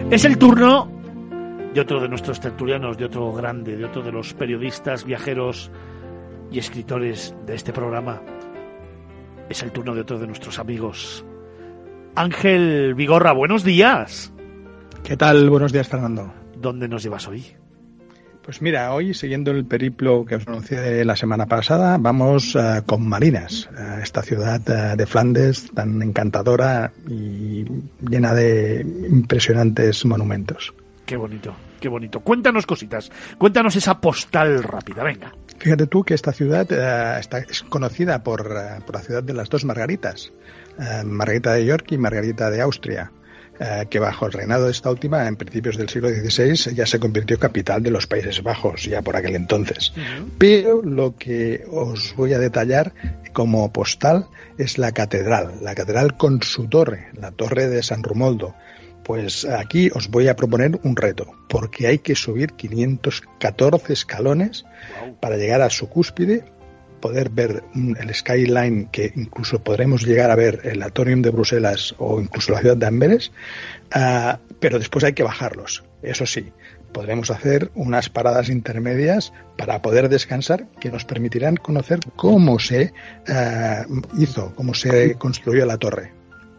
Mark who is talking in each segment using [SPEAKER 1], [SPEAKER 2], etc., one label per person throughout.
[SPEAKER 1] Es el turno de otro de nuestros tertulianos, de otro grande, de otro de los periodistas, viajeros y escritores de este programa. Es el turno de otro de nuestros amigos. Ángel Vigorra, buenos días.
[SPEAKER 2] ¿Qué tal? Buenos días, Fernando.
[SPEAKER 1] ¿Dónde nos llevas hoy?
[SPEAKER 2] Pues mira, hoy, siguiendo el periplo que os anuncié la semana pasada, vamos con Malinas, esta ciudad de Flandes tan encantadora y llena de impresionantes monumentos.
[SPEAKER 1] Qué bonito, qué bonito. Cuéntanos cositas, cuéntanos esa postal rápida, venga.
[SPEAKER 2] Fíjate tú que esta ciudad es conocida por la ciudad de las dos Margaritas, Margarita de York y Margarita de Austria, que bajo el reinado de esta última, en principios del siglo XVI, ya se convirtió capital de los Países Bajos, ya por aquel entonces. Pero lo que os voy a detallar como postal es la catedral con su torre, la torre de San Romoldo. Pues aquí os voy a proponer un reto, porque hay que subir 514 escalones para llegar a su cúspide, poder ver el skyline, que incluso podremos llegar a ver el Atórium de Bruselas o incluso la ciudad de Amberes, pero después hay que bajarlos. Eso sí, podremos hacer unas paradas intermedias para poder descansar, que nos permitirán conocer cómo se cómo se construyó la torre.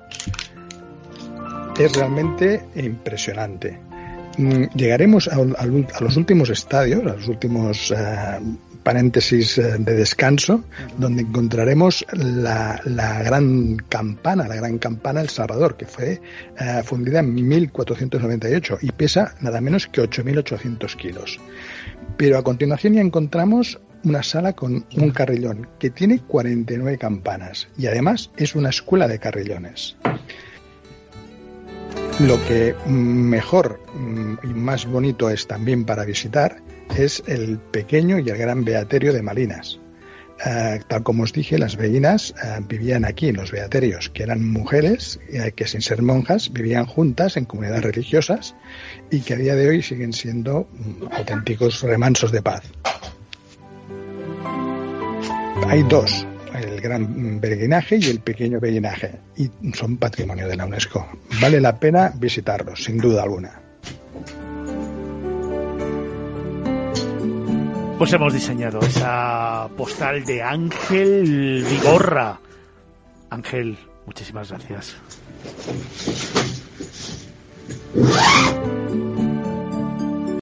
[SPEAKER 2] Es realmente impresionante. Llegaremos a los últimos estadios, a los últimos paréntesis de descanso, donde encontraremos la gran campana El Salvador, que fue fundida en 1498 y pesa nada menos que 8.800 kilos. Pero a continuación ya encontramos una sala con un carrillón que tiene 49 campanas y además es una escuela de carrillones. Lo que mejor y más bonito es también para visitar es el pequeño y el gran beaterio de Malinas. Tal como os dije, las beguinas vivían aquí, en los beaterios, que eran mujeres que sin ser monjas vivían juntas en comunidades religiosas y que a día de hoy siguen siendo auténticos remansos de paz. Hay dos, el gran beguinaje y el pequeño beguinaje, y son patrimonio de la UNESCO. Vale la pena visitarlos, sin duda alguna.
[SPEAKER 1] Pues hemos diseñado esa postal de Ángel Vigorra. Ángel, muchísimas gracias.